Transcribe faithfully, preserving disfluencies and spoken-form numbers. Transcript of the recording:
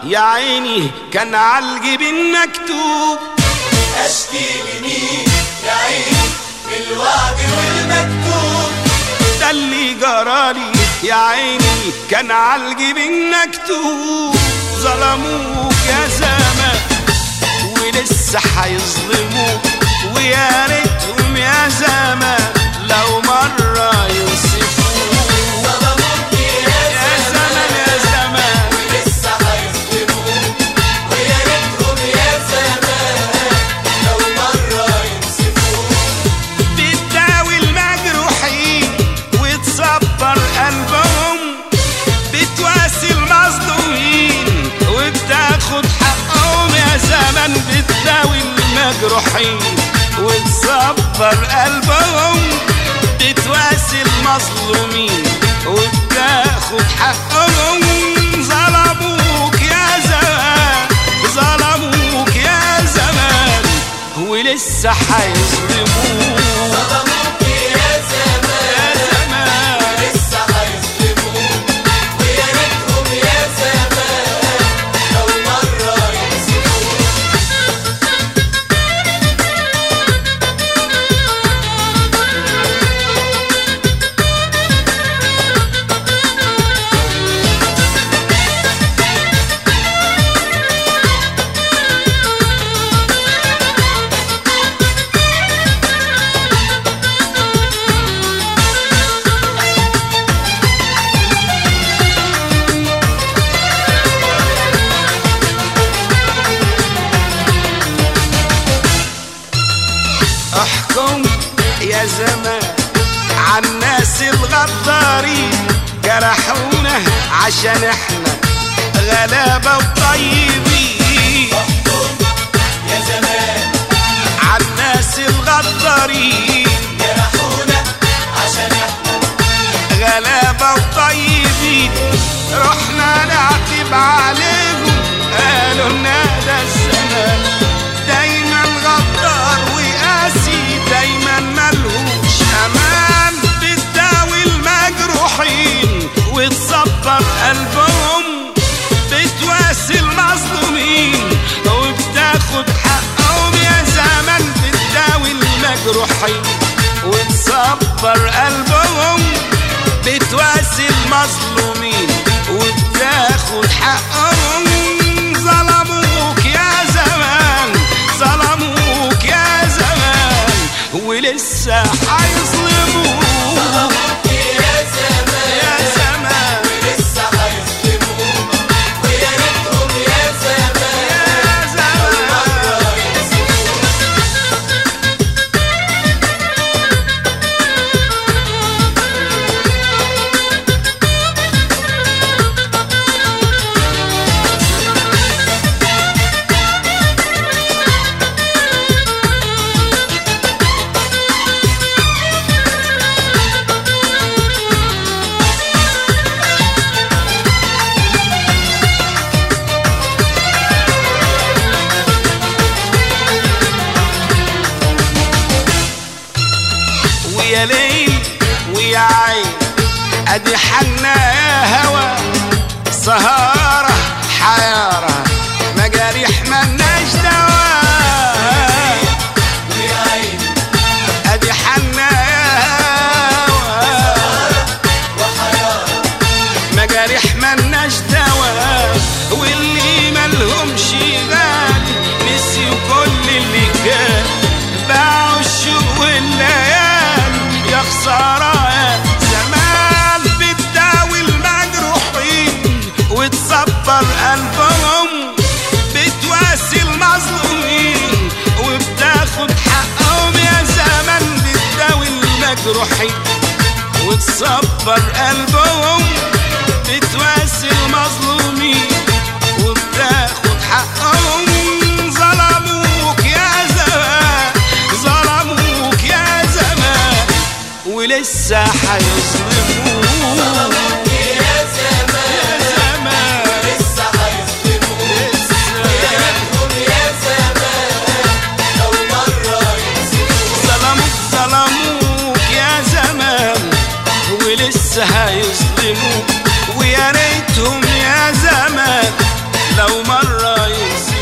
يا عيني كان عالجبين مكتوب اشكي لمين يا عيني من الوعد والمكتوب. ده اللي جرالي يا عيني كان عالجبين مكتوب. ظلموك يا زمان ولسه هيظلموك، ويا ريتهم يا زمان لو مرة يوصفوك. ظلموك يا زمان يا زمان ولسه هيظلموك، ويا ريتهم يا زمان لو مرة يوصفوك. بتداوي المجروحين وتصبر قلبهم، بتواسي المظلومين وبتاخد حقهم يا زمان. بتداوي المجروحين وتصبر قلبهم، بتواسي المظلومين وبتاخد حقهم. ظلموك يا زمان ظلموك يا زمان ولسه هيظلموك. ظلموك يا زمان ولسه هيظلموك، ويا ريتهم يا زمان لو مرة يوصفوك. احكم يا زمان عالناس الغدارين، جرحونا عشان احنا غلابة وطيبين. احكم يا زمان عالناس الغدارين، جرحونا عشان احنا غلابة وطيبين. رحنا نعتب عليهم قالوا لنا ده الزمان دايما غدار وقاسي، دايما ملهوش امان. بتداوي المجروحين وتصبر قلبهم، بتواسي المظلومين وبتاخد حقهم يا زمان. بتداوي المجروحين وتصبر قلبهم، بتواسي المظلومين وبتاخد حقهم. ظلموك يا زمان ظلموك يا زمان ولسه هيظلموك. ظلموك يا زمان يا زمان ولسه هيظلموك، ويا ريتهم يا زمان يا لو زمان مرة يوصفوك. ويا ليل ويا عين ادي حنا يا هوا، سهارة حيارة مجاريح ملناش دواء. ويا عين ادي حنا يا هوا وحيارة مجاريح ملناش دواء. واللي ملهمش غالي نسيوا كل اللي كان، باعوا الشوق والليالي يا خسارة يا زمان. بتداوي المجروحين وتصبر قلبهم، بتواسي المظلومين وبتاخد حقهم يا زمان. بتداوي المجروحين وتصبر قلبهم، بتواسي المظلومين وبتاخد حقهم. ظلموك يا زمان ظلموك يا زمان ولسه هيظلموك. ظلموك يا زمان يا زمان ولسه هيظلموك، لسه ويا ريتهم يا زمان لو مرة يوصفوك. ظلموك ظلموك يا زمان ولسه هيظلموك، ويا ريتهم يا زمان لو مرة ينسوك